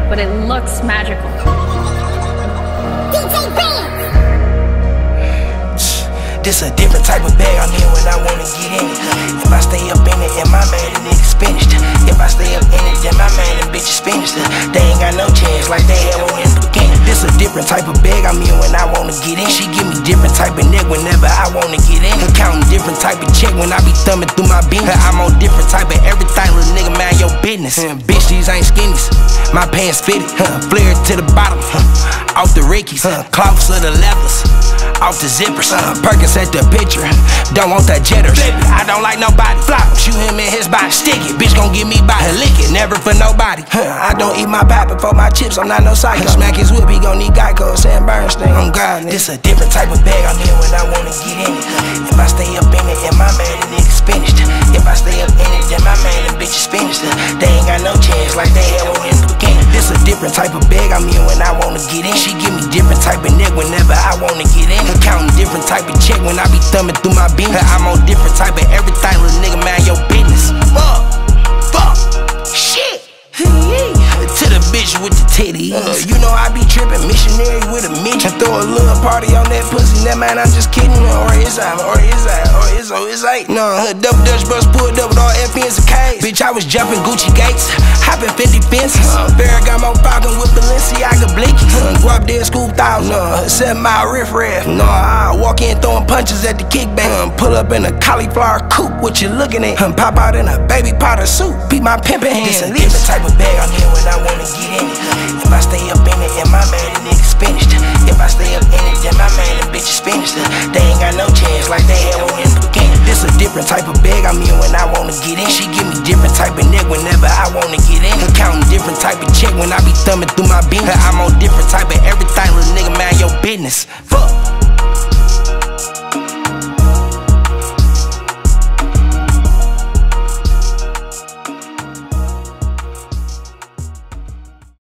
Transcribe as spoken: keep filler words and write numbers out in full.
but it looks magical. This a different type of bag I'm in when I wanna get in it. If I stay up in it, and my man, the niggas finished. If I stay up in it, then my man, them bitches finished. They ain't got no chance like they had one in the beginning. This a different type of bag I'm in when I wanna get in. She give me different type of neck whenever I wanna get in. I'm counting different type of check when I be thumbing through my beans. I'm on different type of everything, little nigga, man, your business. Uh, bitch, these ain't skinnies. My pants fitted, huh, flare to the bottom, huh, off the Rickies, huh, cloths of the levels, off the zippers, uh, Perkins at the picture, don't want that jetter. I don't like nobody, flop, shoot him in his body, stick it, bitch gon' give me by, lick it, never for nobody. Huh, I don't eat my pie before my chips, I'm not no psycho. Smack his whip, he gon' need Geico, Sam Bernstein. I'm God, this a different type of bag I'm in when I wanna get in it. If I stay up in it, and my man, the niggas finished. If I stay up in it, then my man, them bitches finished. They ain't got no chance like they had one in the beginning. This a different type of bag I'm in when I wanna get in. She give me different type of neck whenever I wanna get in. I'm counting different type of check when I be thumbing through my beans. I'm on different type of everything, little nigga, man, your business. Fuck, fuck, shit. To the bitch with the titties. Uh, you know I be trippin', missionary with a midget. Throw a little party on that pussy, that man, I'm just kidding. Or is I, or is I, or is or is I? No, her double Dutch bus pulled up with all F Ns and K's. Bitch, I was jumping Gucci gates, hopping fifty fences. Uh, Ferragamo Falcon with Balenciaga blinkies. Uh, Guap dead school thousand, uh, seven mile riff raff. No, I walk in throwing punches at the kickback. Um, pull up in a cauliflower coupe, what you looking at? Um, pop out in a baby powder suit, beat my pimpin' hand. This a different type of bag I'm in when I wanna get in it. If I stay up in it, and my man, the niggas finished. If I stay up in it, then my man, them bitches finished. They ain't got no chance like they had one in the beginning. This a different type of bag I'm in when I wanna get in. She give me different type of neck whenever I wanna get in. I'm counting different type of check when I be thumbing through my beans. I'm on different type of everything, little nigga, man, your business. Fuck.